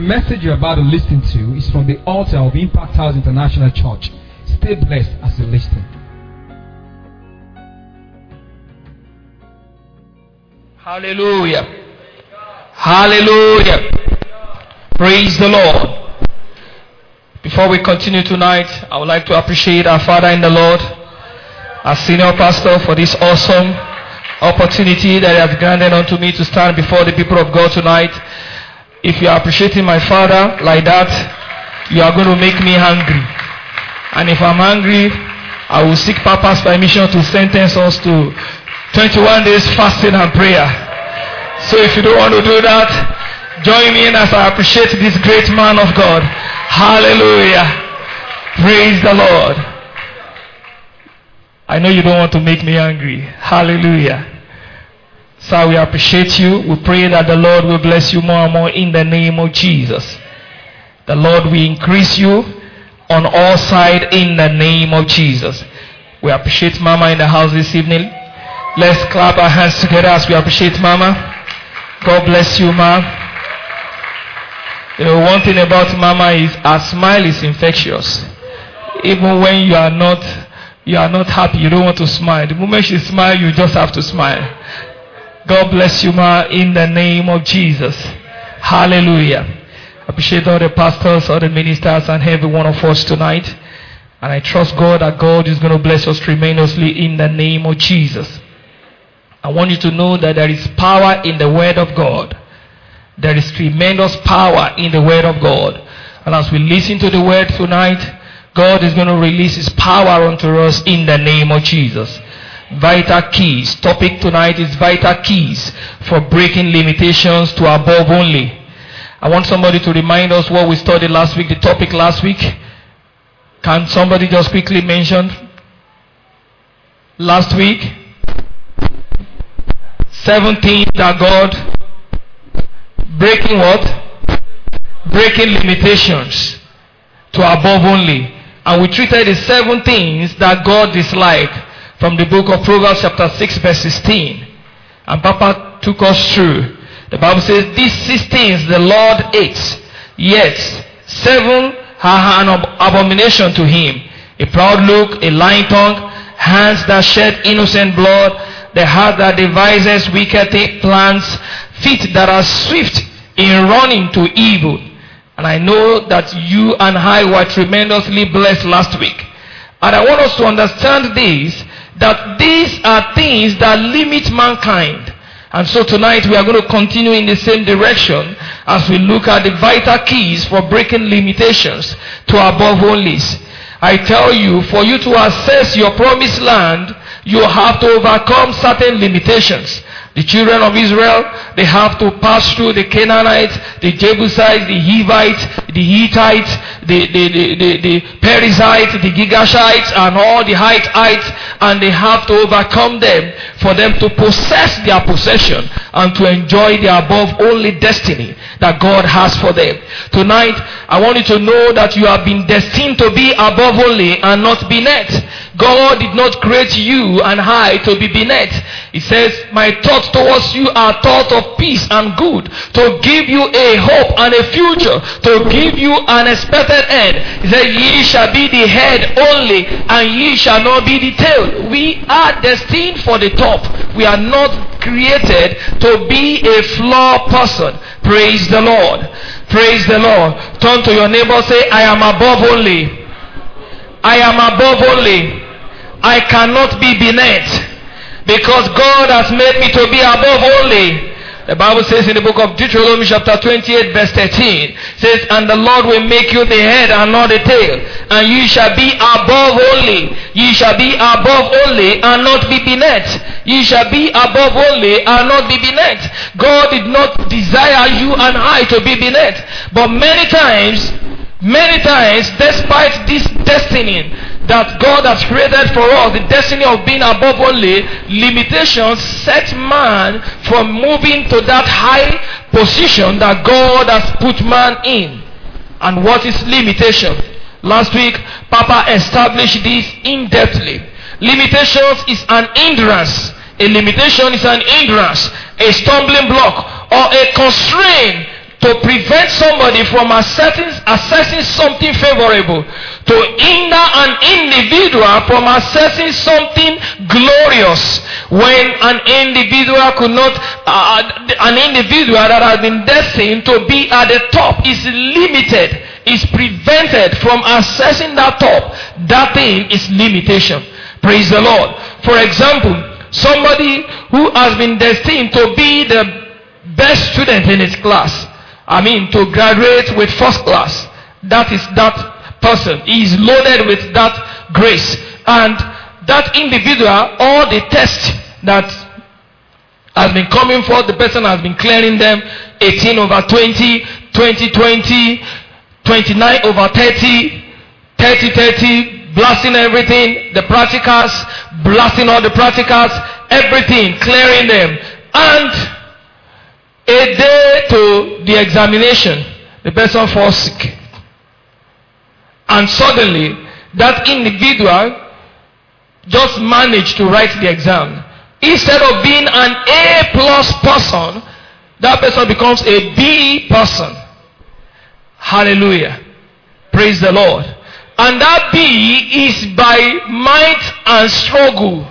message you're about to listen to is from the altar of Impact House International Church. Stay blessed as you listen. Hallelujah. Hallelujah. Praise the Lord. Before we continue tonight, I would like to appreciate our Father in the Lord, our senior pastor, for this awesome opportunity that he has granted unto me to stand before the people of God tonight. If you are appreciating my Father like that, you are going to make me hungry. And if I'm hungry, I will seek Papa's permission to sentence us to 21 days fasting and prayer. So if you don't want to do that, join me in as I appreciate this great man of God. Hallelujah. Praise the Lord. I know you don't want to make me angry. Hallelujah. So we appreciate you. We pray that the Lord will bless you more and more in the name of Jesus. The Lord will increase you on all sides in the name of Jesus. We appreciate Mama in the house this evening. Let's clap our hands together as we appreciate Mama. God bless you, Ma. You know, one thing about Mama is her smile is infectious. Even when you are not happy, you don't want to smile. The moment she smiles, you just have to smile. God bless you, Ma, in the name of Jesus. Hallelujah. Appreciate all the pastors, all the ministers, and every one of us tonight. And I trust God that God is going to bless us tremendously in the name of Jesus. I want you to know that there is power in the Word of God. There is tremendous power in the Word of God. And as we listen to the Word tonight, God is going to release His power unto us in the name of Jesus. Vital keys. Topic tonight is vital keys for breaking limitations to above only. I want somebody to remind us what we studied last week, the topic last week. Can somebody just quickly mention last week? 7 things that God breaking what? Breaking limitations to above only. And we treated the 7 things that God disliked from the book of Proverbs chapter 6 verse 16. And Papa took us through. The Bible says, these 6 things the Lord hates, yet 7 are an abomination to Him. A proud look, a lying tongue, hands that shed innocent blood, the heart that devises wicked plans, feet that are swift in running to evil. And I know that you and I were tremendously blessed last week. And I want us to understand this, that these are things that limit mankind. And so tonight we are going to continue in the same direction as we look at the vital keys for breaking limitations to above onlys. I tell you, for you to access your promised land, you have to overcome certain limitations. The children of Israel, they have to pass through the Canaanites, the Jebusites, the Hivites, the Hittites, the Perizzites, the Gigashites, and all the Hittites, and they have to overcome them for them to possess their possession and to enjoy the above only destiny that God has for them. Tonight, I want you to know that you have been destined to be above only and not beneath. God did not create you and I to be beneath. He says, my thoughts towards you are thoughts of peace and good, to give you a hope and a future, to give you an expected end. He said, ye shall be the head only, and ye shall not be the tail. We are destined for the top. We are not created to be a flawed person. Praise the Lord. Praise the Lord. Turn to your neighbor, say, I am above only. I am above only. I cannot be beneath, because God has made me to be above only. The Bible says in the book of Deuteronomy chapter 28 verse 13, says, and the Lord will make you the head and not the tail, and you shall be above only. Ye shall be above only and not be beneath. Ye shall be above only and not be beneath. God did not desire you and I to be beneath, but many times, despite this destiny that God has created for us, the destiny of being above only, limitations set man from moving to that high position that God has put man in. And what is limitation? Last week, Papa established this in-depthly. Limitations is an hindrance. A limitation is an hindrance, a stumbling block, or a constraint to prevent somebody from assessing something favorable, to hinder an individual from assessing something glorious, when an individual could not, an individual that has been destined to be at the top is limited, is prevented from accessing that top. That thing is limitation. Praise the Lord. For example, somebody who has been destined to be the best student in his class, to graduate with first class, that is that person. He is loaded with that grace. And that individual, all the tests that has been coming forth, the person has been clearing them, 18 over 20, 20, 20, 29 over 30, 30, 30, blasting everything, the practicals, blasting all the practicals, everything, clearing them. And a day to the examination, the person falls sick. And suddenly, that individual just managed to write the exam. Instead of being an A+ person, that person becomes a B person. Hallelujah. Praise the Lord. And that B is by might and struggle.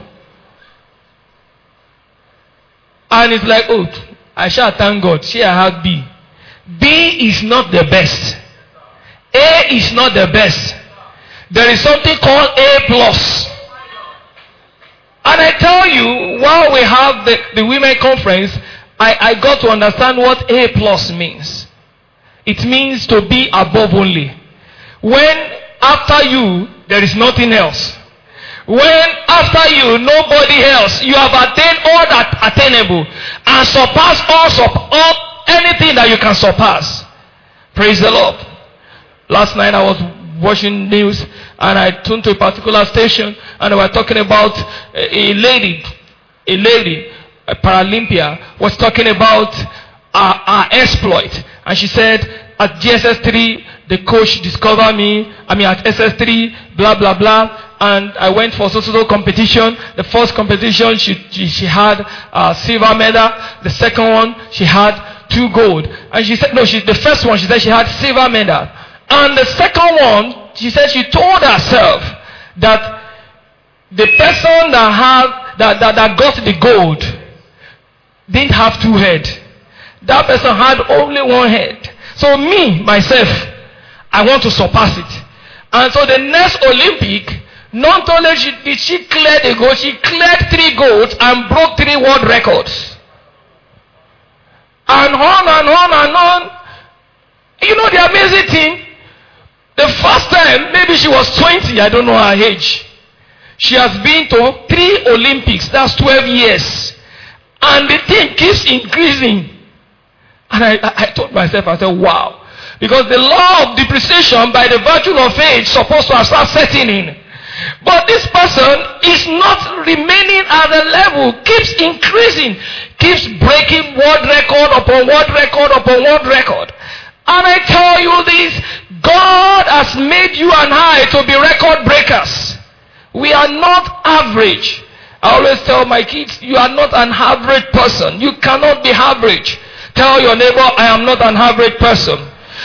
And it's like, oh, I shall thank God. See, I have B. B is not the best. A is not the best. There is something called A+. And I tell you, while we have the women conference, I got to understand what A+ means. It means to be above only. When after you, there is nothing else. When after you, nobody else, you have attained all that attainable and surpassed all anything that you can surpass. Praise the Lord. Last night I was watching news and I tuned to a particular station and they were talking about a lady, a Paralympia, was talking about our exploit. And she said, at GSS3, the coach discovered me. At SS3, blah, blah, blah. And I went for so competition. The first competition, she had a silver medal. The second one, she had 2 gold. And she said, the first one, she said she had silver medal. And the second one, she said she told herself that the person that got the gold didn't have 2 heads. That person had only 1 head. So me, myself, I want to surpass it. And so the next Olympic, not only did she clear the gold, she cleared 3 golds and broke 3 world records. And on and on and on. You know the amazing thing? The first time, maybe she was 20, I don't know her age. She has been to 3 Olympics, that's 12 years. And the thing keeps increasing. And I told myself, I said, wow. Because the law of depreciation by the virtue of age is supposed to have started setting in. But this person is not remaining at the level, keeps increasing, keeps breaking world record upon world record upon world record. And I tell you this, God has made you and I to be record breakers. We are not average. I always tell my kids, you are not an average person. You cannot be average. Tell your neighbor, I am not an average person.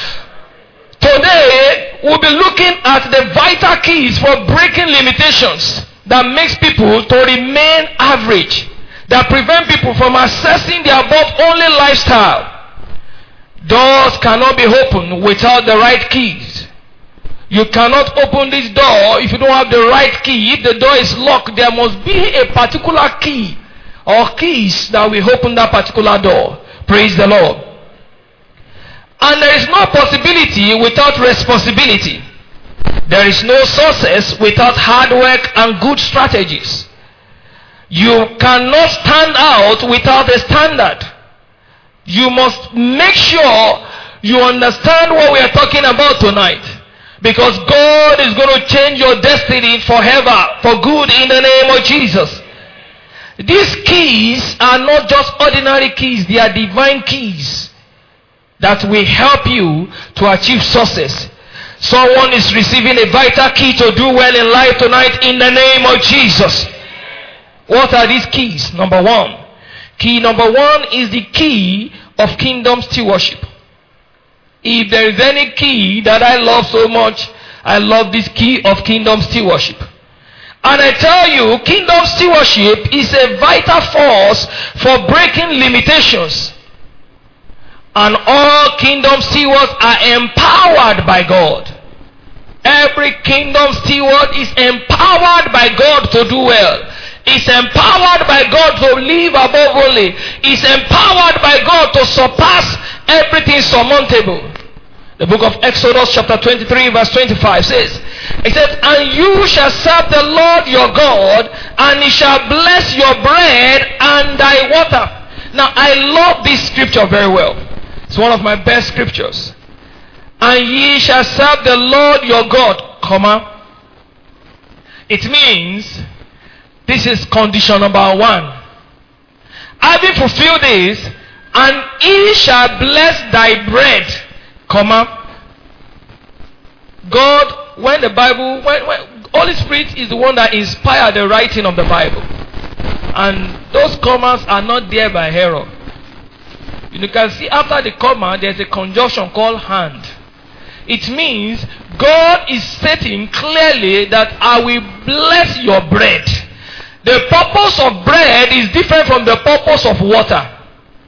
Today, we'll be looking at the vital keys for breaking limitations that makes people to remain average, that prevent people from accessing their above only lifestyle. Doors cannot be opened without the right keys. You cannot open this door if you don't have the right key. If the door is locked, there must be a particular key or keys that will open that particular door. Praise the Lord. And there is no possibility without responsibility. There is no success without hard work and good strategies. You cannot stand out without a standard. You must make sure you understand what we are talking about tonight. Because God is going to change your destiny forever, for good, in the name of Jesus. These keys are not just ordinary keys, they are divine keys that will help you to achieve success. Someone is receiving a vital key to do well in life tonight in the name of Jesus. What are these keys? Number 1. Key number 1 is the key of kingdom stewardship. Key number 1 is the key of kingdom stewardship. Key number 1 is the key of kingdom stewardship. Key number 1 is the key of kingdom stewardship. Key number 1 is the key of kingdom stewardship. Key number 1 is the key of kingdom stewardship. If there is any key that I love so much, I love this key of kingdom stewardship. And I tell you, kingdom stewardship is a vital force for breaking limitations. And all kingdom stewards are empowered by God. Every kingdom steward is empowered by God to do well. Is empowered by God to live above only. Is empowered by God to surpass everything surmountable. The book of Exodus chapter 23 verse 25 says, it says, and you shall serve the Lord your God, and he shall bless your bread and thy water. Now I love this scripture very well. It's one of my best scriptures. And ye shall serve the Lord your God, comma. It means, this is condition number 1. Having fulfilled this, and he shall bless thy bread, comma. God, when the Bible, when Holy Spirit is the one that inspired the writing of the Bible. And those commas are not there by error. You can see after the comma, there's a conjunction called hand. It means God is stating clearly that I will bless your bread. The purpose of bread is different from the purpose of water.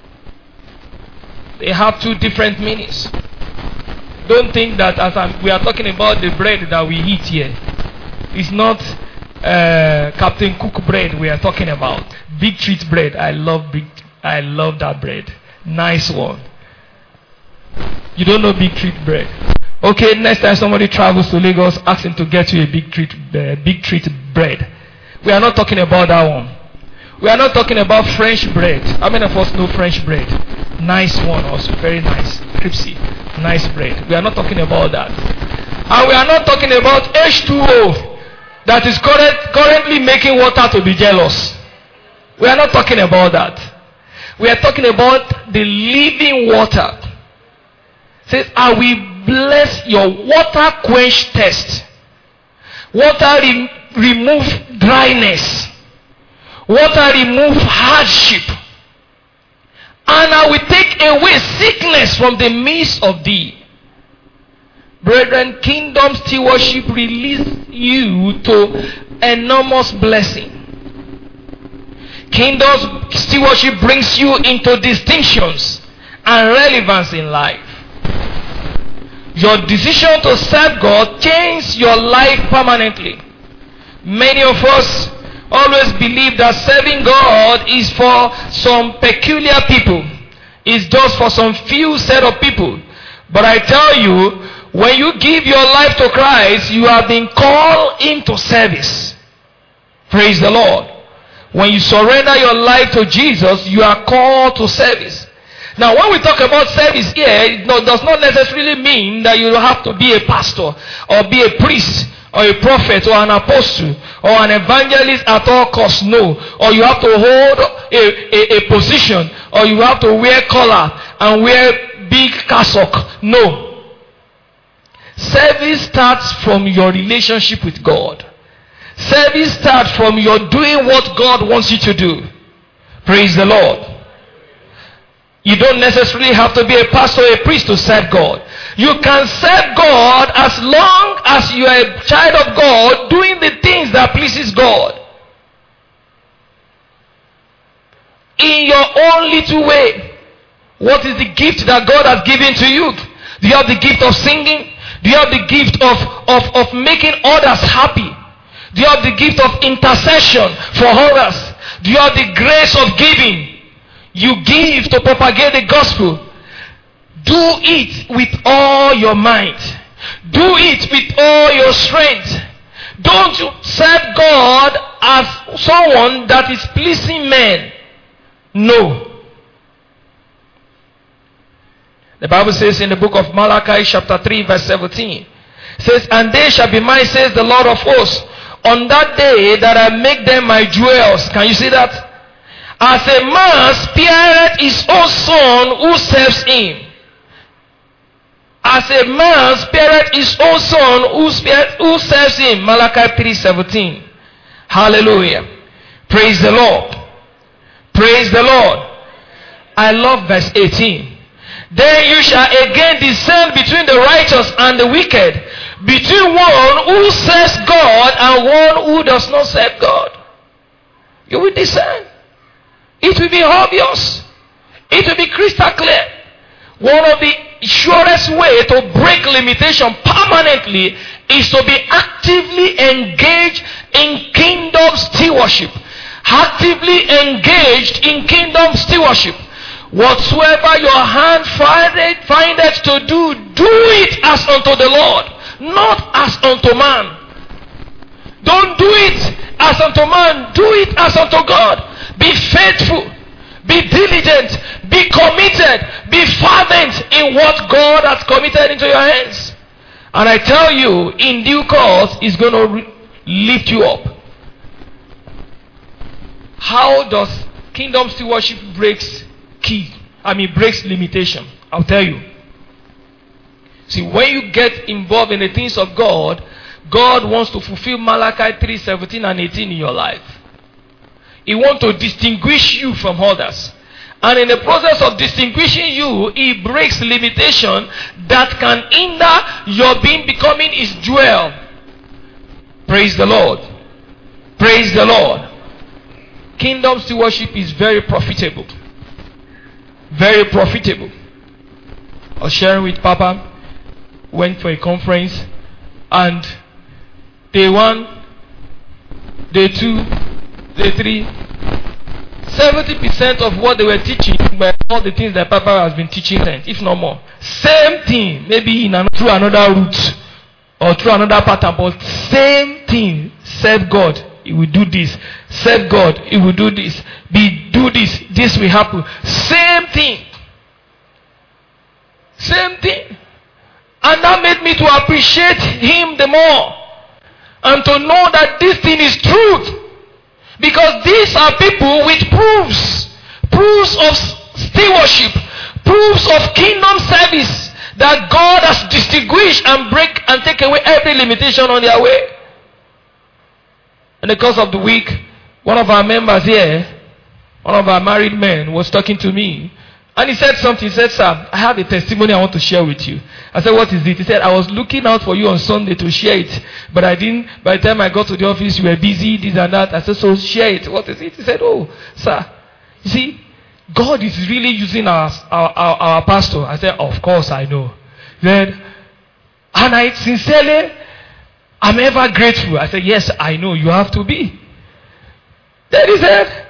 They have two different meanings. Don't think that we are talking about the bread that we eat here. It's not Captain Cook bread we are talking about. Big Treat bread. I love that bread. Nice one. You don't know Big Treat bread. Okay, next time somebody travels to Lagos, ask him to get you a Big Treat bread. We are not talking about that one. We are not talking about French bread. How many of us know French bread? Nice one also. Very nice. Crispy. Nice bread. We are not talking about that. And we are not talking about H2O that is currently making water to be jealous. We are not talking about that. We are talking about the living water. It says, I will bless your water quench thirst. Water remove dryness. Water remove hardship. And I will take away sickness from the midst of thee. Brethren, kingdom stewardship release you to enormous blessing. Kingdom stewardship brings you into distinctions and relevance in life. Your decision to serve God changes your life permanently. Many of us always believe that serving God is for some peculiar people. It's just for some few set of people. But I tell you, when you give your life to Christ, you have been called into service. Praise the Lord. When you surrender your life to Jesus, you are called to service. Now, when we talk about service here, it does not necessarily mean that you have to be a pastor or be a priest or a prophet or an apostle or an evangelist at all costs. No. Or you have to hold a position, or you have to wear collar and wear big cassock. No. Service starts from your relationship with God. Service starts from your doing what God wants you to do. Praise the Lord. You don't necessarily have to be a pastor or a priest to serve God. You can serve God as long as you are a child of God doing the things that pleases God. In your own little way. What is the gift that God has given to you? Do you have the gift of singing? Do you have the gift of making others happy? Do you have the gift of intercession for others? Do you have the grace of giving? You give to propagate the gospel. Do it with all your might. Do it with all your strength. Don't serve God as someone that is pleasing men. No. The Bible says in the book of Malachi chapter 3 verse 17. It says, and they shall be mine, says the Lord of hosts, on that day that I make them my jewels. Can you see that? As a man spareth his own son who serves him. As a man spareth his own son who serves him. Malachi 3:17. Hallelujah. Praise the Lord. Praise the Lord. I love verse 18. Then you shall again discern between the righteous and the wicked, between one who serves God and one who does not serve God. You will discern. It will be obvious. It will be crystal clear. One of the surest way to break limitation permanently is to be actively engaged in kingdom stewardship. Actively engaged in kingdom stewardship. Whatsoever your hand findeth to do, do it as unto the Lord, not as unto man. Don't do it as unto man, do it as unto God. Be faithful, be diligent, be committed, be fervent in what God has committed into your hands. And I tell you, in due course, it's going to lift you up. How does kingdom stewardship breaks limitation? I'll tell you. See, when you get involved in the things of God, God wants to fulfill Malachi 3:17 and 18 in your life. He wants to distinguish you from others. And in the process of distinguishing you, He breaks limitation that can hinder your becoming His jewel. Praise the Lord. Praise the Lord. Kingdom stewardship is very profitable. Very profitable. I was sharing with Papa. Went for a conference, and day 1, day 2, day 3, 70% of what they were teaching were all the things that Papa has been teaching them, if not more. Same thing, maybe through another route or through another pattern, but same thing. Serve God, He will do this. Serve God, He will do this. Do this, this will happen. Same thing. Same thing. And that made me to appreciate Him the more. And to know that this thing is truth. Because these are people with proofs. Proofs of stewardship. Proofs of kingdom service. That God has distinguished and break and take away every limitation on their way. In the course of the week, one of our members here, one of our married men, was talking to me. And he said something. He said, "Sir, I have a testimony I want to share with you." I said, "What is it?" He said, "I was looking out for you on Sunday to share it. But I didn't. By the time I got to the office, you were busy, this and that." I said, "So share it. What is it?" He said, "Oh, sir, you see, God is really using our pastor." I said, "Of course I know." Then, and I sincerely, I'm ever grateful. I said, "Yes, I know. You have to be." Then he said,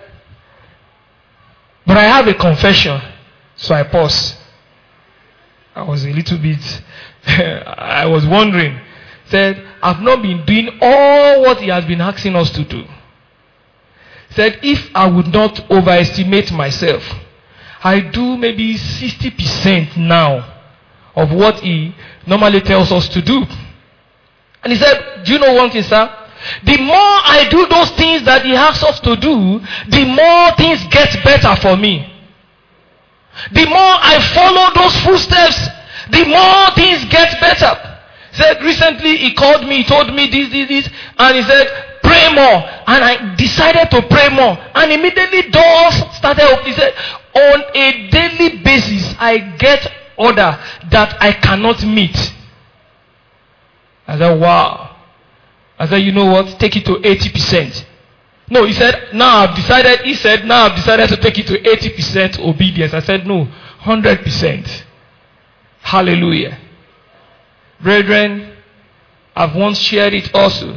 "But I have a confession." So I paused. I was a little bit, I was wondering. Said, "I've not been doing all what He has been asking us to do." Said, "If I would not overestimate myself, I do maybe 60% now of what He normally tells us to do." And he said, "Do you know one thing, sir? The more I do those things that He asks us to do, the more things get better for me. The more I follow those footsteps, the more things get better." Said recently he called me, he told me this, and he said, "Pray more." And I decided to pray more. And immediately doors started opening. He said, "On a daily basis, I get order that I cannot meet." I said, "Wow." I said, "You know what? Take it to 80%. No, he said, now I've decided to take it to 80% obedience. I said, "No, 100%. Hallelujah. Brethren, I've once shared it also.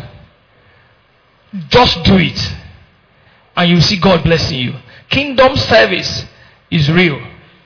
Just do it. And you'll see God blessing you. Kingdom service is real.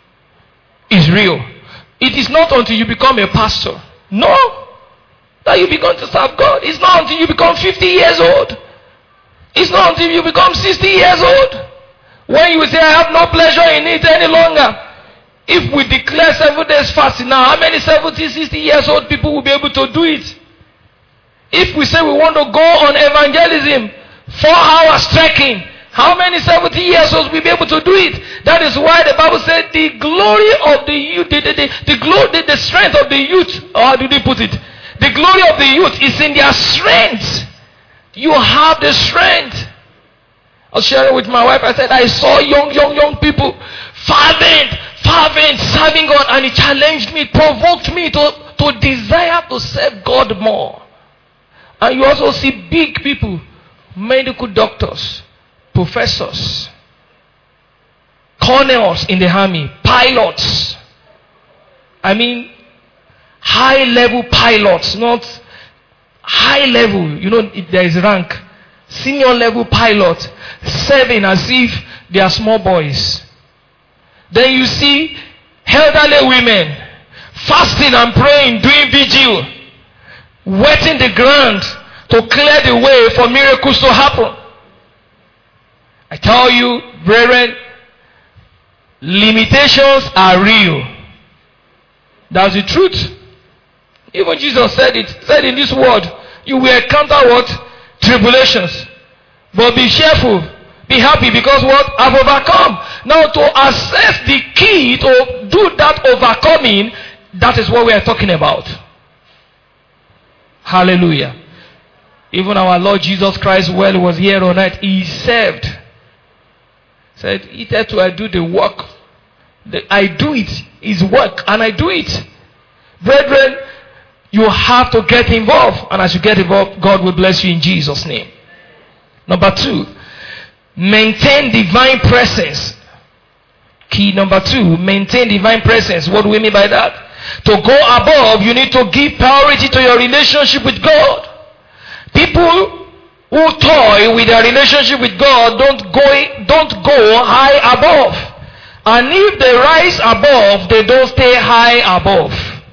Is real. It is not until you become a pastor. No. That you begin to serve God. It's not until you become 50 years old. It's not until you become 60 years old. When you say, "I have no pleasure in it any longer." If we declare 7 days fasting now, how many 70, 60 years old people will be able to do it? If we say we want to go on evangelism, 4 hours trekking, how many 70 years olds will be able to do it? That is why the Bible said the glory of the youth, the strength of the youth, or how do they put it? The glory of the youth is in their strength. You have the strength. I was sharing with my wife. I said, I saw young people, fervent serving God, and it challenged me, it provoked me to desire to serve God more. And you also see big people, medical doctors, professors, colonels in the army, pilots. I mean, high level pilots, not high level, there is rank. Senior level pilots serving as if they are small boys. Then you see elderly women fasting and praying, doing vigil, wetting the ground to clear the way for miracles to happen. I tell you, brethren, limitations are real. That's the truth. Even Jesus said in this word, you will encounter what? Tribulations. But be cheerful, be happy, because what? I've overcome. Now, to assess the key to do that overcoming, that is what we are talking about. Hallelujah. Even our Lord Jesus Christ, while he was here on earth, he served. Said, hitherto I do the work. I do it. His work, and I do it. Brethren, you have to get involved. And as you get involved, God will bless you in Jesus' name. Number 2, maintain divine presence. Key number 2, maintain divine presence. What do we mean by that? To go above, you need to give priority to your relationship with God. People who toy with their relationship with God don't go high above. And if they rise above, they don't stay high above.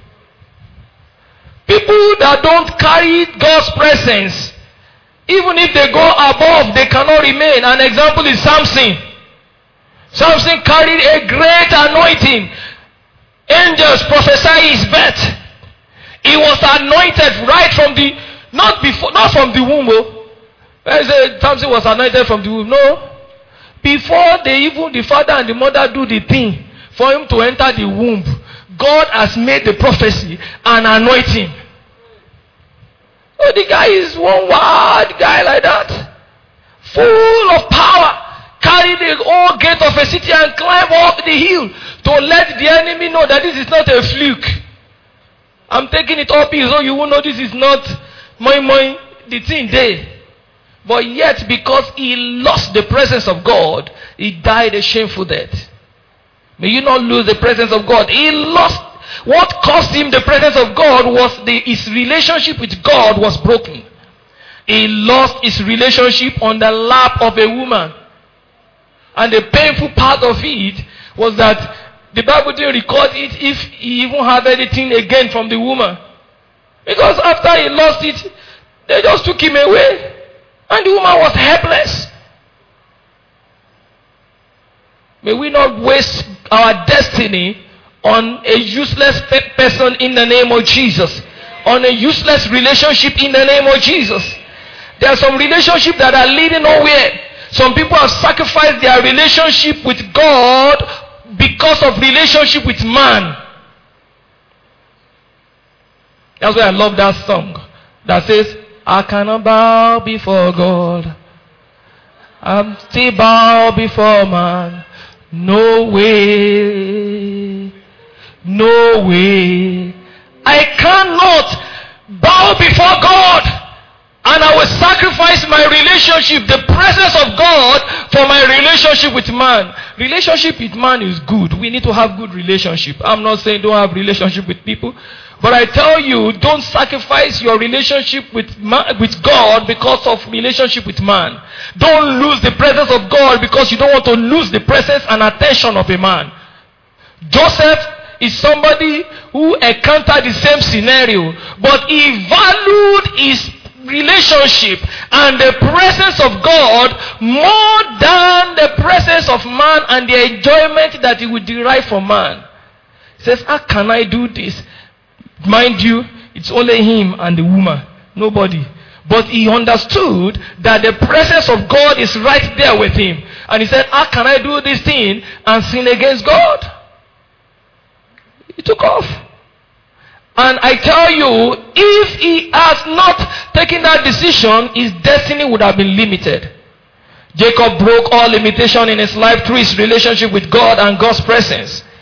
People that don't carry God's presence, even if they go above, they cannot remain. An example is Samson. Samson carried a great anointing. Angels prophesied his birth. He was anointed right from the, not from the womb. Samson was anointed from the womb. No. Before the father and the mother do the thing for him to enter the womb, God has made the prophecy and anoint him. Oh, the guy is one wild guy like that. Full of power. Carry the whole gate of a city and climb up the hill to let the enemy know that this is not a fluke. I'm taking it up here so you will know this is not the thing there. But yet, because he lost the presence of God, he died a shameful death. May you not lose the presence of God. He lost. What cost him the presence of God was his relationship with God was broken. He lost his relationship on the lap of a woman. And the painful part of it was that the Bible didn't record it if he even had anything again from the woman. Because after he lost it, they just took him away. And the woman was helpless. May we not waste our destiny on a useless person in the name of Jesus. On a useless relationship in the name of Jesus. There are some relationships that are leading nowhere. Some people have sacrificed their relationship with God because of relationship with man. That's why I love that song that says, I cannot bow before God. I'm still bow before man. No way. No way. I cannot bow before God. And I will sacrifice my relationship, the presence of God, for my relationship with man. Relationship with man is good. We need to have good relationship. I'm not saying don't have relationship with people. But I tell you, don't sacrifice your relationship with God because of relationship with man. Don't lose the presence of God because you don't want to lose the presence and attention of a man. Joseph is somebody who encountered the same scenario, but he valued his relationship and the presence of God more than the presence of man and the enjoyment that he would derive from man. He says, how can I do this? Mind you, it's only him and the woman, nobody. But he understood that the presence of God is right there with him. And he said, how can I do this thing and sin against God? He took off. And I tell you, if he has not taken that decision, his destiny would have been limited. Jacob broke all limitation in his life through his relationship with God and God's presence.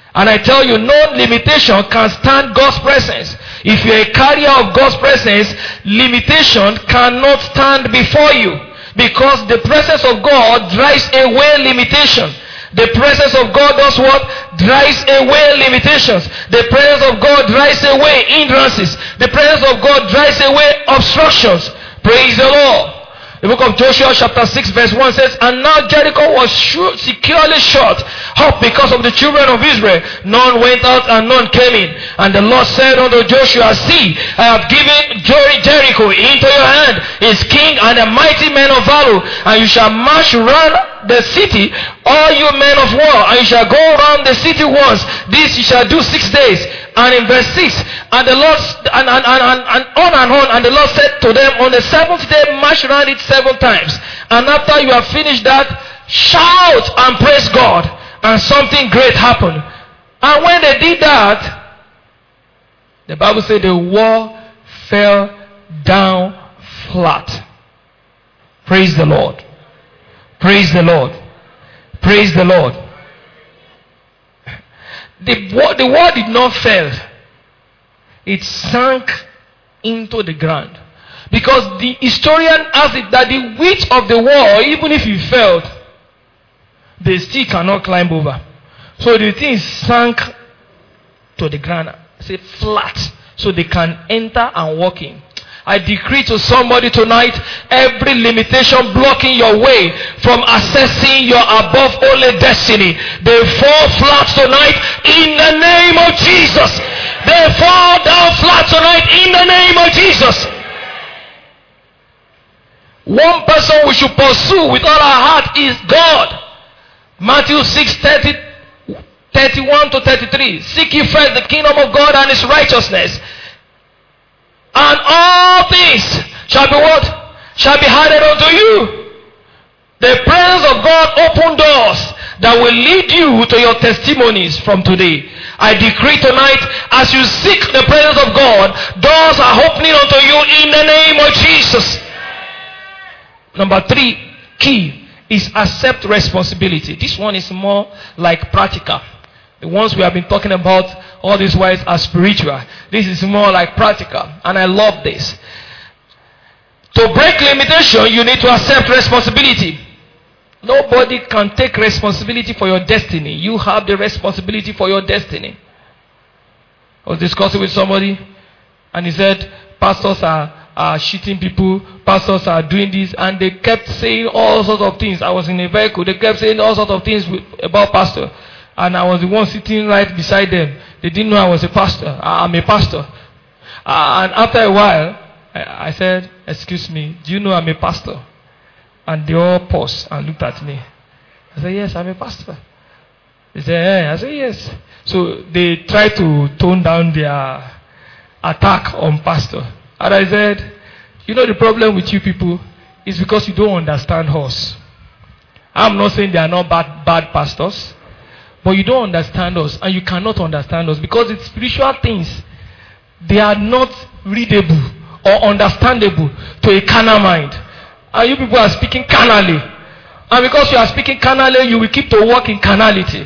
And I tell you, no limitation can stand God's presence. If you're a carrier of God's presence, limitation cannot stand before you. Because the presence of God drives away limitation. The presence of God does what? Drives away limitations. The presence of God drives away hindrances. The presence of God drives away obstructions. Praise the Lord. The book of Joshua chapter 6 verse 1 says, and now Jericho was securely shut up because of the children of Israel. None went out and none came in. And the Lord said unto Joshua, see, I have given Jericho into your hand, his king and a mighty man of valor. And you shall march round the city, all you men of war, and you shall go around the city once. This you shall do 6 days. And in verse 6, and the Lord and on, and the Lord said to them, on the seventh day march around it 7 times. And after you have finished that, shout and praise God. And something great happened. And when they did that, the Bible said the wall fell down flat. Praise the Lord. Praise the Lord. Praise the Lord. The wall did not fail. It sank into the ground. Because the historian has it that the width of the wall, even if it fell, they still cannot climb over. So the thing sank to the ground. Say flat. So they can enter and walk in. I decree to somebody tonight, every limitation blocking your way from accessing your above only destiny, they fall flat tonight in the name of Jesus. They fall down flat tonight in the name of Jesus. One person we should pursue with all our heart is God. Matthew 6:31 to 33. Seek ye first the kingdom of God and his righteousness, and all things shall be what? Shall be added unto you. The presence of God open doors that will lead you to your testimonies from today. I decree tonight, as you seek the presence of God, doors are opening unto you in the name of Jesus. Number 3, key is accept responsibility. This one is more like practical. The ones we have been talking about all these while are spiritual. This is more like practical. And I love this. To break limitation, you need to accept responsibility. Nobody can take responsibility for your destiny. You have the responsibility for your destiny. I was discussing with somebody, and he said, pastors are cheating people, pastors are doing this, and they kept saying all sorts of things. I was in a vehicle, they kept saying all sorts of things about pastor. And I was the one sitting right beside them. They didn't know I was a pastor. I'm a pastor. And after a while, I said, excuse me, do you know I'm a pastor? And they all paused and looked at me. I said, yes, I'm a pastor. They said, I said, yes. So they tried to tone down their attack on pastor. And I said, you know the problem with you people is because you don't understand us. I'm not saying they are not bad pastors. But you don't understand us, and you cannot understand us, because it's spiritual things. They are not readable or understandable to a carnal mind. And you people are speaking carnally. And because you are speaking carnally, you will keep to walk in carnality.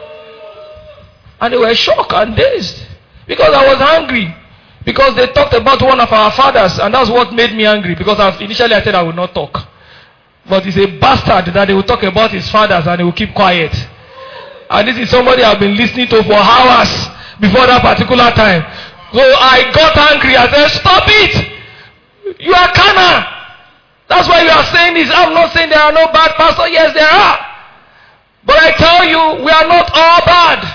And they were shocked and dazed. Because I was angry. Because they talked about one of our fathers, and that's what made me angry. Because initially I said I would not talk. But it's a bastard that they will talk about his fathers and they will keep quiet. And this is somebody I've been listening to for hours before that particular time. So I got angry. I said, stop it. You are carnal. That's why you are saying this. I'm not saying there are no bad pastors. Yes, there are. But I tell you, we are not all bad.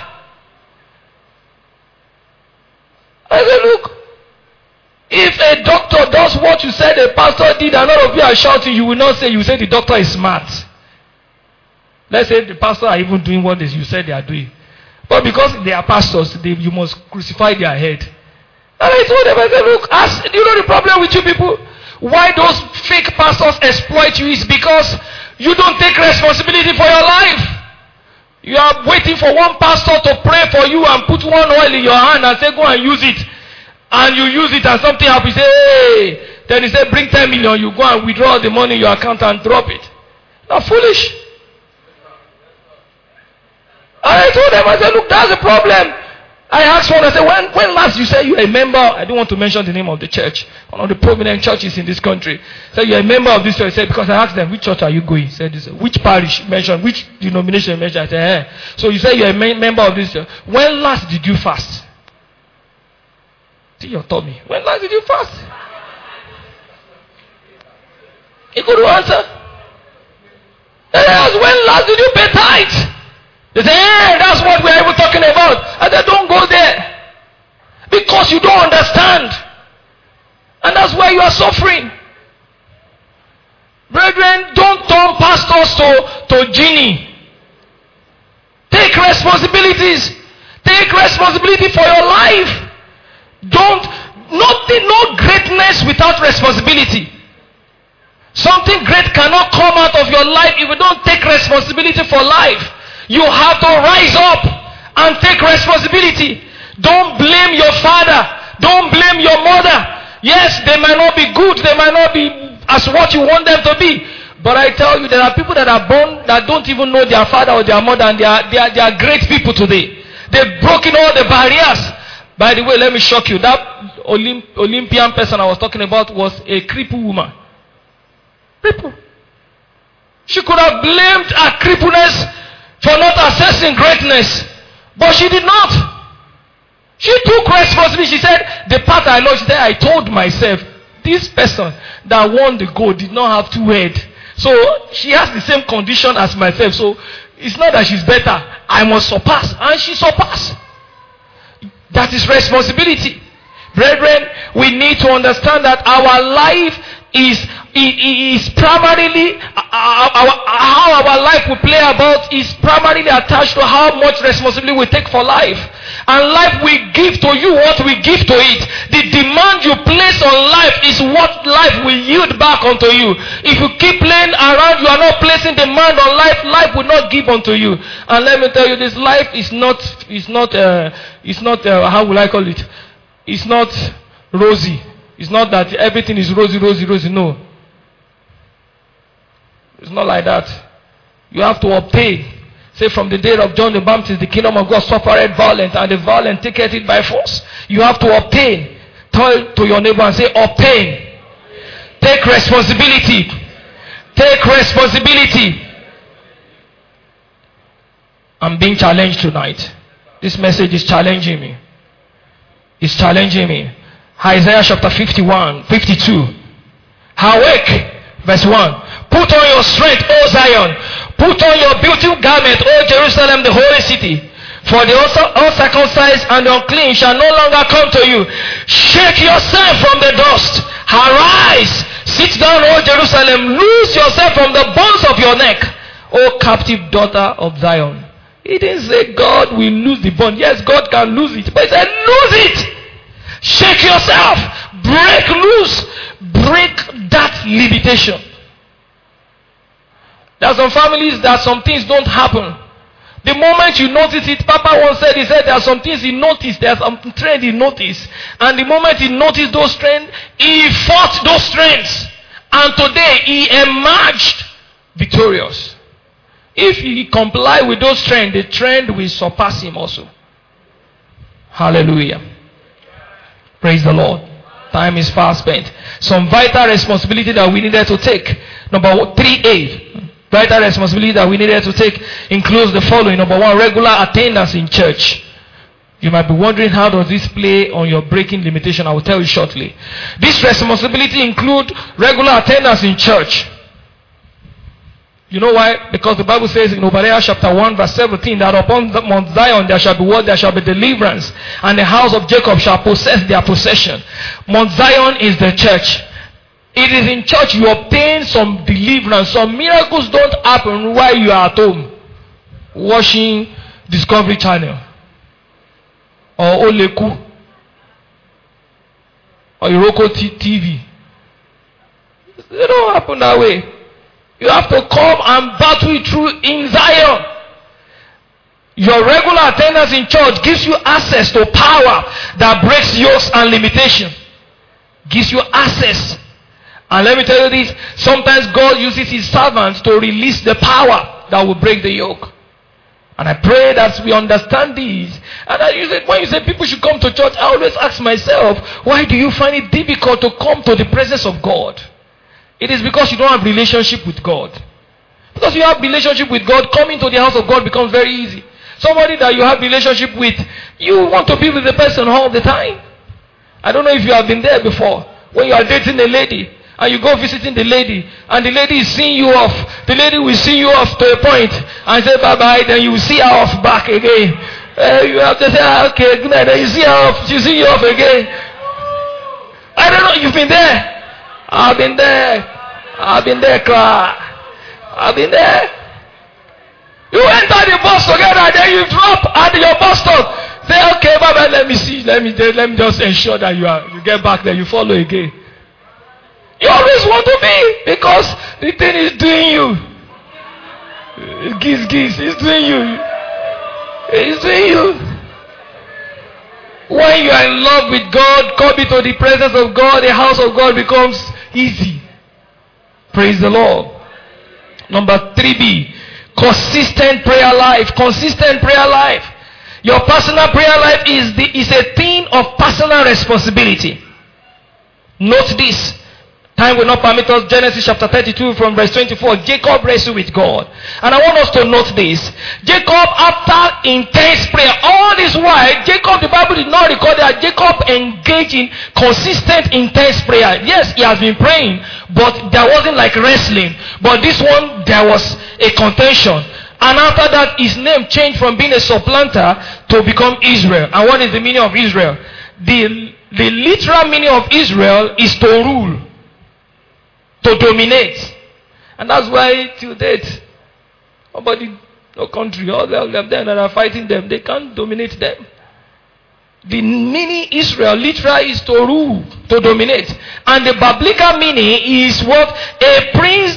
I said, look, if a doctor does what you said a pastor did and all of you are shouting, you will not say, you say the doctor is smart. Let's say the pastors are even doing what you said they are doing. But because they are pastors, you must crucify their head. And I told them, I said, look, do you know the problem with you people? Why those fake pastors exploit you is because you don't take responsibility for your life. You are waiting for one pastor to pray for you and put one oil in your hand and say, go and use it. And you use it and something happens. You say, hey. Then he said, bring 10 million. You go and withdraw the money in your account and drop it. Not foolish. I told them, I said, look, that's the problem. I asked one, I said, when last you said you're a member, I don't want to mention the name of the church, one of the prominent churches in this country. So you're a member of this church. I said, because I asked them, which church are you going? He said, which parish mentioned, which denomination mentioned? I said, So you say you're a member of this church. When last did you fast? See your tummy. When last did you fast? He couldn't answer. When last did you pay tithe? They say, that's what we're even talking about. I said, don't go there. Because you don't understand. And that's why you are suffering. Brethren, don't turn pastors to genie. Take responsibilities. Take responsibility for your life. No greatness without responsibility. Something great cannot come out of your life if you don't take responsibility for life. You have to rise up and take responsibility. Don't blame your father. Don't blame your mother. Yes, they might not be good. They might not be as what you want them to be. But I tell you, there are people that are born that don't even know their father or their mother, and they are great people today. They've broken all the barriers. By the way, let me shock you. That Olympian person I was talking about was a crippled woman. Crippled. She could have blamed her crippleness for not accessing greatness. But she did not. She took responsibility. She said, the part I lost, she said, I told myself, this person that won the gold did not have two heads. So she has the same condition as myself. So it's not that she's better. I must surpass. And she surpassed. That is responsibility. Brethren, we need to understand that our life is primarily how our life will play about is primarily attached to how much responsibility we take for life. And life we give to you what we give to it. The demand you place on life is what life will yield back unto you. If you keep playing around, you are not placing demand on life, life will not give unto you. And let me tell you, this life is not how will I call it? It's not rosy. It's not that everything is rosy. No. It's not like that. You have to obtain. Say, from the day of John the Baptist, the kingdom of God suffered violence, and the violent taketh it by force. You have to obtain. Tell to your neighbor and say, obtain. Take responsibility. Take responsibility. I'm being challenged tonight. This message is challenging me. It's challenging me. Isaiah chapter 52. Awake, verse 1. Put on your strength, O Zion. Put on your beautiful garment, O Jerusalem, the holy city. For the uncircumcised and the unclean shall no longer come to you. Shake yourself from the dust. Arise. Sit down, O Jerusalem. Loose yourself from the bonds of your neck, O captive daughter of Zion. He didn't say God will lose the bond. Yes, God can lose it. But he said, lose it. Shake yourself. Break loose. Break that limitation. There are some families that some things don't happen. The moment you notice it, Papa once said, he said there are some things he noticed, there's some trend he noticed. And the moment he noticed those trends, he fought those trends. And today he emerged victorious. If he comply with those trends, the trend will surpass him also. Hallelujah. Praise the Lord. Time is fast spent. Some vital responsibility that we needed to take. Number 3A. Vital responsibility that we needed to take includes the following. Number 1, regular attendance in church. You might be wondering, how does this play on your breaking limitation? I will tell you shortly. This responsibility includes regular attendance in church. You know why? Because the Bible says in Obadiah chapter 1 verse 17 that upon Mount Zion there shall be what? There shall be deliverance, and the house of Jacob shall possess their possession. Mount Zion is the church. It is in church you obtain some deliverance. Some miracles don't happen while you are at home watching Discovery Channel or Oleku or Iroko TV. They don't happen that way. You have to come and battle it through in Zion. Your regular attendance in church gives you access to power that breaks yokes and limitation. Gives you access. And let me tell you this, sometimes God uses his servants to release the power that will break the yoke. And I pray that we understand these. And when you say people should come to church, I always ask myself, why do you find it difficult to come to the presence of God? It is because you don't have relationship with God. Because you have relationship with God, coming to the house of God becomes very easy. Somebody that you have relationship with, you want to be with the person all the time. I don't know if you have been there before. When you are dating a lady, and you go visiting the lady, and the lady is seeing you off. The lady will see you off to a point, and say bye-bye, then you will see her off back again. You have to say, okay, good night, then you see her off, she see you off again. I don't know, you've been there. I've been there, Clara. I've been there. You enter the bus together, then you drop at your bus stop. Say, okay, bye-bye, let me see, let me just ensure that you get back there, you follow again. You always want to be, because the thing is doing you. It's doing you. It's doing you. When you are in love with God, coming to the presence of God, the house of God becomes easy. Praise the Lord. Number 3B, consistent prayer life. Consistent prayer life. Your personal prayer life is a thing of personal responsibility. Note this. Time will not permit us. Genesis chapter 32 from verse 24. Jacob wrestled with God. And I want us to note this. Jacob, after intense prayer, all this while, Jacob, the Bible did not record that Jacob engaged in consistent, intense prayer. Yes, he has been praying, but there wasn't like wrestling. But this one, there was a contention. And after that, his name changed from being a supplanter to become Israel. And what is the meaning of Israel? The literal meaning of Israel is to rule, to dominate. And that's why till date, nobody, no country, all of them that are fighting them, they can't dominate them. The meaning Israel literally is to rule, to dominate. And the biblical meaning is what? A prince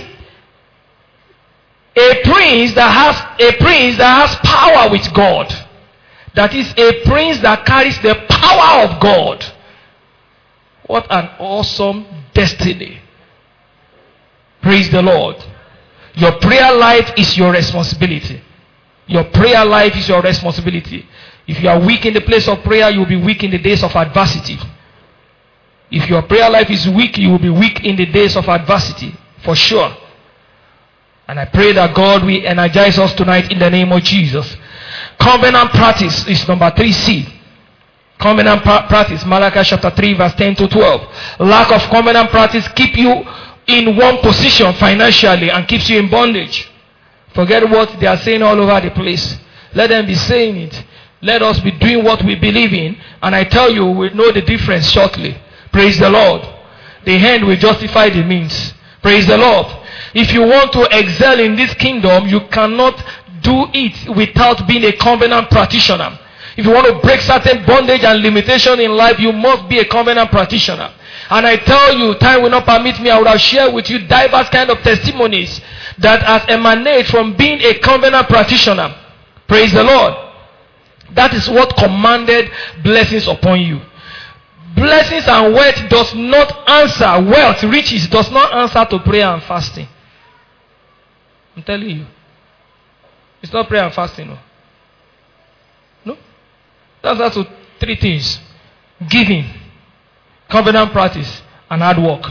that has power with God. That is a prince that carries the power of God. What an awesome destiny. Praise the Lord. Your prayer life is your responsibility. Your prayer life is your responsibility. If you are weak in the place of prayer, you will be weak in the days of adversity. If your prayer life is weak, you will be weak in the days of adversity. For sure. And I pray that God will energize us tonight in the name of Jesus. Covenant practice is number 3C. Covenant practice. Malachi chapter 3 verse 10 to 12. Lack of covenant practice keep you in one position financially and keeps you in bondage. Forget what they are saying all over the place. Let them be saying it. Let us be doing what we believe in. And I tell you, we'll know the difference shortly. Praise the Lord. The end will justify the means. Praise the Lord. If you want to excel in this kingdom, you cannot do it without being a covenant practitioner. If you want to break certain bondage and limitation in life, you must be a covenant practitioner. And I tell you, time will not permit me, I would have shared with you diverse kind of testimonies that has emanated from being a covenant practitioner. Praise the Lord. That is what commanded blessings upon you. Blessings and wealth does not answer. Wealth, riches does not answer to prayer and fasting. I'm telling you. It's not prayer and fasting, no. No. That's also 3 things. Giving, covenant practice, and hard work.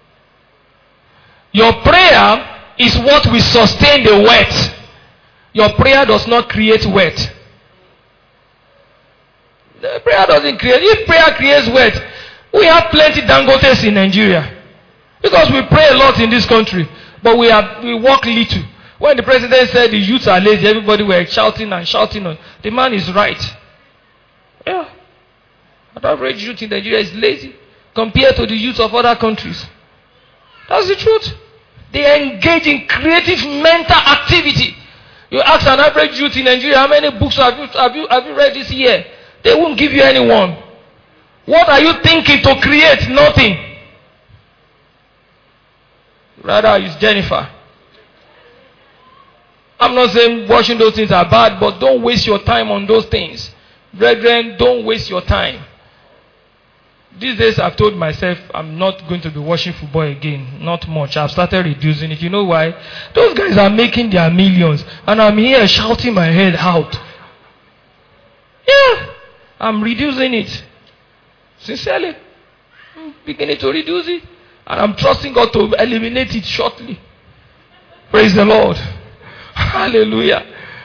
Your prayer is what will sustain the wealth. Your prayer does not create wealth. The prayer doesn't create. If prayer creates wealth, we have plenty Dangotes in Nigeria. Because we pray a lot in this country, but we work little. When the president said the youths are lazy, everybody were shouting and shouting. The man is right. Yeah. The average youth in Nigeria is lazy compared to the youth of other countries. That's the truth. They engage in creative mental activity. You ask an average youth in Nigeria, how many books have you read this year? They won't give you any one. What are you thinking to create? Nothing. Rather, it's Jennifer. I'm not saying watching those things are bad, but don't waste your time on those things. Brethren, don't waste your time. These days I've told myself I'm not going to be watching football again. Not much. I've started reducing it. You know why? Those guys are making their millions. And I'm here shouting my head out. Yeah. I'm reducing it. Sincerely. I'm beginning to reduce it. And I'm trusting God to eliminate it shortly. Praise the Lord. Hallelujah.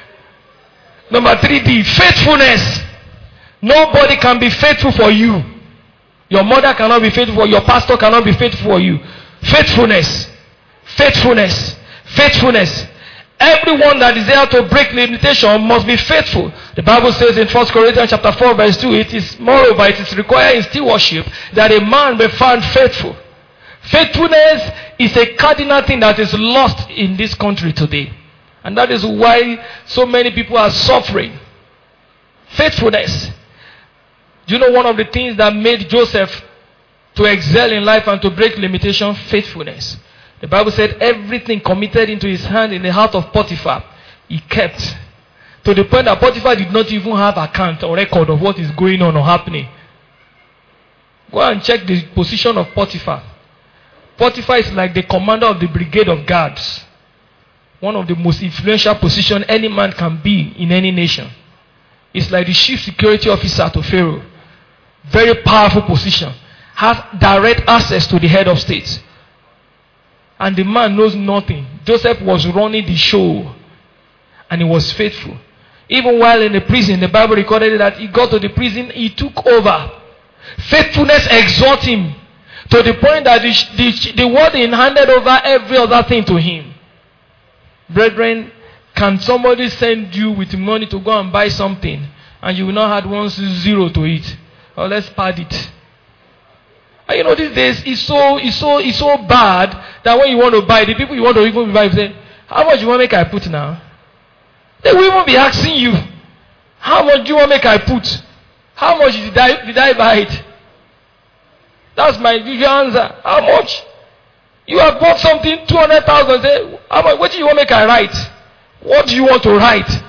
Number 3D, faithfulness. Nobody can be faithful for you. Your mother cannot be faithful for you. Your pastor cannot be faithful for you. Faithfulness. Faithfulness. Faithfulness. Everyone that is there to break limitation must be faithful. The Bible says in 1 Corinthians chapter 4 verse 2, it is moreover, it is required in stewardship that a man be found faithful. Faithfulness is a cardinal thing that is lost in this country today. And that is why so many people are suffering. Faithfulness. Do you know one of the things that made Joseph to excel in life and to break limitation? Faithfulness. The Bible said everything committed into his hand in the heart of Potiphar, he kept. To the point that Potiphar did not even have account or record of what is going on or happening. Go and check the position of Potiphar. Potiphar is like the commander of the brigade of guards. One of the most influential positions any man can be in any nation. It's like the chief security officer to Pharaoh. Very powerful position. Has direct access to the head of state. And the man knows nothing. Joseph was running the show. And he was faithful. Even while in the prison, the Bible recorded that he got to the prison, he took over. Faithfulness exalted him. To the point that the warden handed over every other thing to him. Brethren, can somebody send you with money to go and buy something and you will not add 1 0 to it? Or let's pad it. And you know these days it's so bad that when you want to buy, the people you want to even buy say, how much you want to make I put now? They will even be asking you, how much do you want to make I put? How much did I buy it? That's my usual answer. How much? You have bought something 200,000. Say, how much? What do you want to make I write? What do you want to write?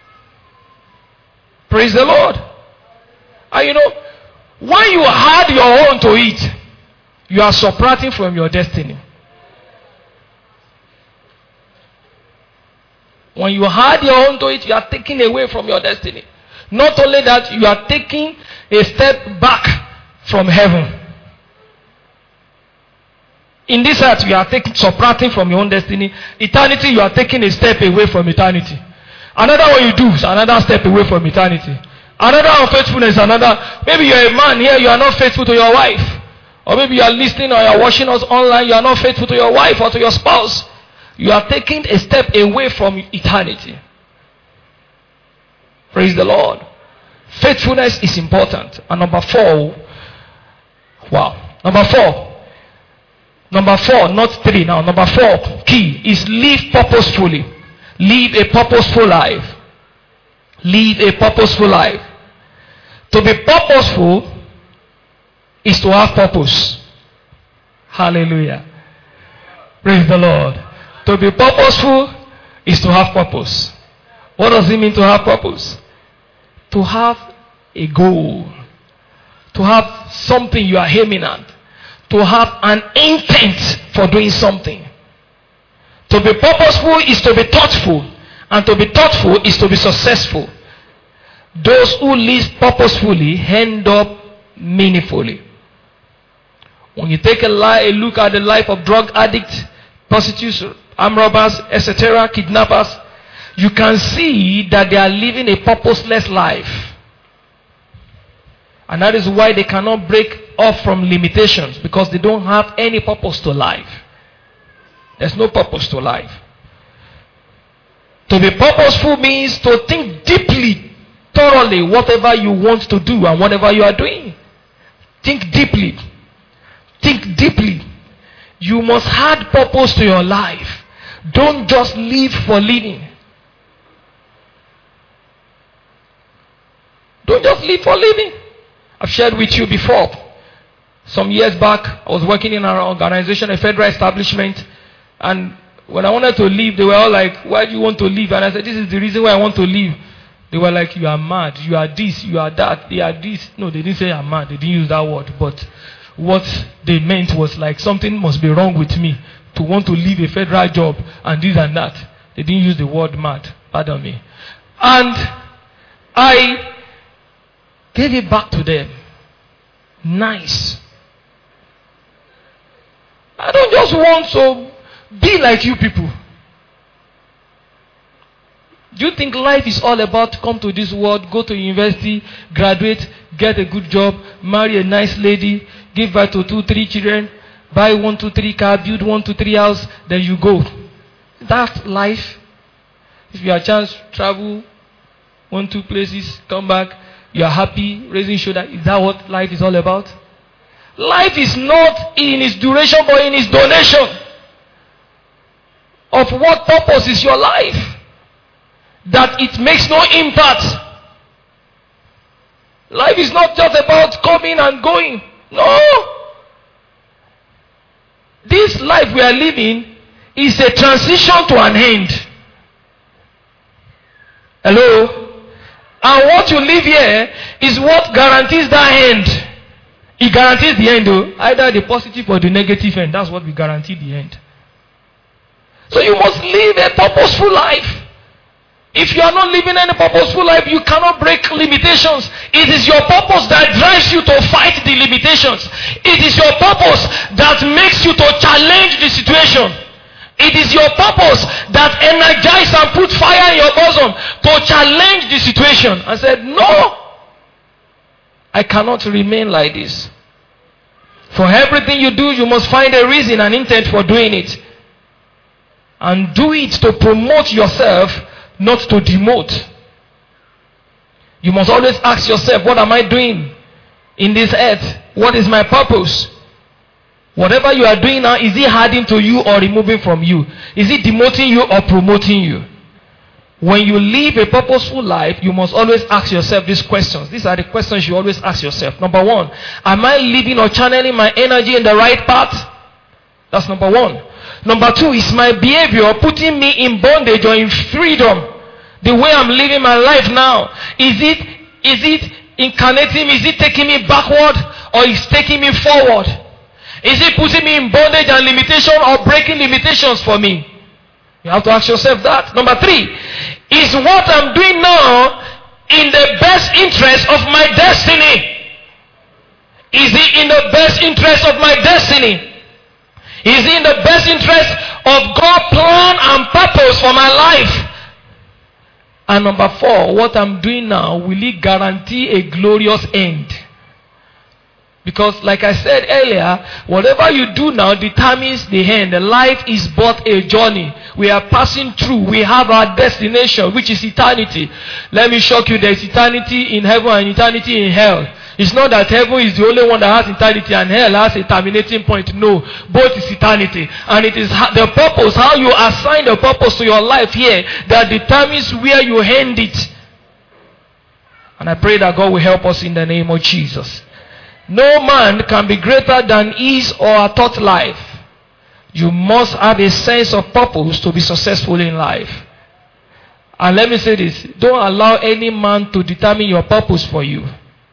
Praise the Lord. And you know, when you add your own to it, you are subtracting from your destiny. When you add your own to it, you are taking away from your destiny. Not only that, you are taking a step back from heaven. In this earth, you are subtracting from your own destiny. Eternity, you are taking a step away from eternity. Another one you do is another step away from eternity. Another unfaithfulness, another. Maybe you are a man here, you are not faithful to your wife. Or maybe you are listening or you are watching us online, you are not faithful to your wife or to your spouse. You are taking a step away from eternity. Praise the Lord. Faithfulness is important. And number 4. Wow. Number 4, not 3 now. Number 4, key is live purposefully. Live a purposeful life. Live a purposeful life. To be purposeful is to have purpose. Hallelujah. Praise the Lord. To be purposeful is to have purpose. What does it mean to have purpose? To have a goal. To have something you are aiming at. To have an intent for doing something. To be purposeful is to be thoughtful. And to be thoughtful is to be successful. Those who live purposefully end up meaningfully. When you take a look at the life of drug addicts, prostitutes, armed robbers, etc., kidnappers, you can see that they are living a purposeless life. And that is why they cannot break off from limitations, because they don't have any purpose to life. There's no purpose to life. To be purposeful means to think deeply, thoroughly, whatever you want to do and whatever you are doing. Think deeply. Think deeply. You must add purpose to your life. Don't just live for living. Don't just live for living. I've shared with you before. Some years back, I was working in an organization, a federal establishment, and when I wanted to leave, they were all like, why do you want to leave? And I said, this is the reason why I want to leave. They were like, you are mad, you are this, you are that, they are this. No, they didn't say I'm mad, they didn't use that word. But what they meant was like, something must be wrong with me to want to leave a federal job and this and that. They didn't use the word mad, pardon me. And I gave it back to them. Nice. I don't just want to be like you people. Do you think life is all about come to this world, go to university, graduate, get a good job, marry a nice lady, give birth to 2-3 children, buy 1-2-3 car, build 1-2-3 house, then you go? That's life. If you have a chance, travel 1-2 places, come back, you are happy, raising shoulder. Is that what life is all about? Life is not in its duration, but in its donation. Of what purpose is your life? That it makes no impact. Life is not just about coming and going. No. This life we are living is a transition to an end. Hello? And what you live here is what guarantees that end. It guarantees the end, though. Either the positive or the negative end. That's what we guarantee the end. So you must live a purposeful life. If you are not living any purposeful life, you cannot break limitations. It is your purpose that drives you to fight the limitations. It is your purpose that makes you to challenge the situation. It is your purpose that energizes and puts fire in your bosom to challenge the situation. I said, no, I cannot remain like this. For everything you do, you must find a reason and intent for doing it. And do it to promote yourself, not to demote. You must always ask yourself, what am I doing in this earth? What is my purpose? Whatever you are doing now, is it adding to you or removing from you? Is it demoting you or promoting you? When you live a purposeful life, you must always ask yourself these questions. These are the questions you always ask yourself. Number one, am I living or channeling my energy in the right path? That's number one. Number two, is my behavior putting me in bondage or in freedom? The way I'm living my life now, is it incarnating? Is it taking me backward or is it taking me forward? Is it putting me in bondage and limitation or breaking limitations for me? You have to ask yourself that. Number three, is what I'm doing now in the best interest of my destiny? Is it in the best interest of my destiny? Is it in the best interest of God's plan and purpose for my life? And number four, what I'm doing now, will it guarantee a glorious end? Because like I said earlier, whatever you do now determines the end. Life is but a journey. We are passing through. We have our destination, which is eternity. Let me shock you, there is eternity in heaven and eternity in hell. It's not that heaven is the only one that has eternity and hell has a terminating point. No, both is eternity. And it is the purpose, how you assign the purpose to your life here, that determines where you end it. And I pray that God will help us in the name of Jesus. No man can be greater than his or her thought life. You must have a sense of purpose to be successful in life. And let me say this, don't allow any man to determine your purpose for you.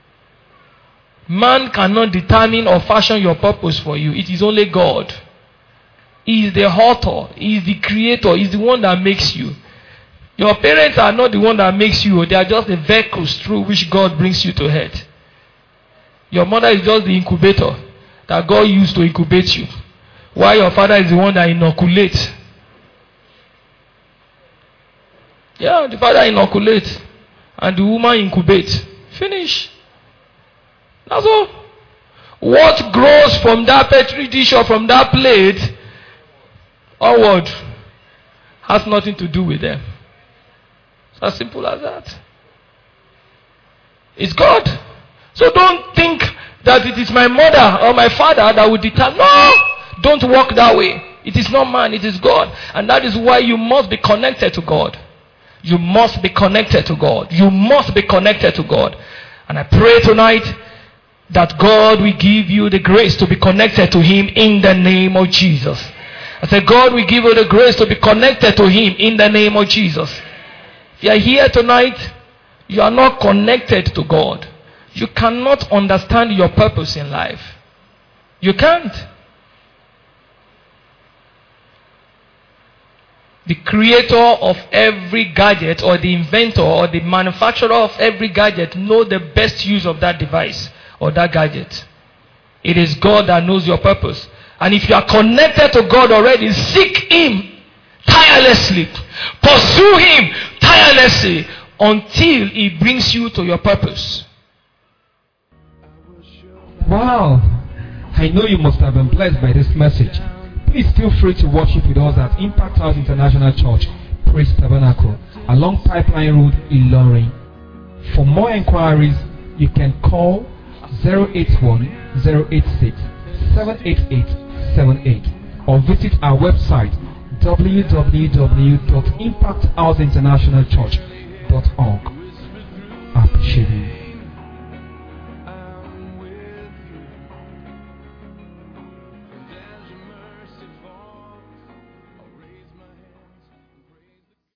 Man cannot determine or fashion your purpose for you. It is only God. He is the author. He is the creator. He is the one that makes you. Your parents are not the one that makes you. They are just the vehicles through which God brings you to earth. Your mother is just the incubator that God used to incubate you. While your father is the one that inoculates. Yeah, the father inoculates. And the woman incubates. Finish. That's all. What grows from that petri dish or from that plate, onward, has nothing to do with them. It's as simple as that. It's God. So don't think that it is my mother or my father that will determine. No! Don't walk that way. It is not man, it is God. And that is why you must be connected to God. You must be connected to God. You must be connected to God. And I pray tonight that God will give you the grace to be connected to Him in the name of Jesus. I said, God will give you the grace to be connected to Him in the name of Jesus. If you are here tonight, you are not connected to God, you cannot understand your purpose in life. You can't. The creator of every gadget, or the inventor or the manufacturer of every gadget, know the best use of that device or that gadget. It is God that knows your purpose. And if you are connected to God already, seek Him tirelessly. Pursue Him tirelessly until He brings you to your purpose. Wow! I know you must have been blessed by this message. Please feel free to worship with us at Impact House International Church, Praise Tabernacle, along Pipeline Road, Ilorin. For more inquiries, you can call 081-086-78878 or visit our website www.impacthouseinternationalchurch.org. I appreciate you.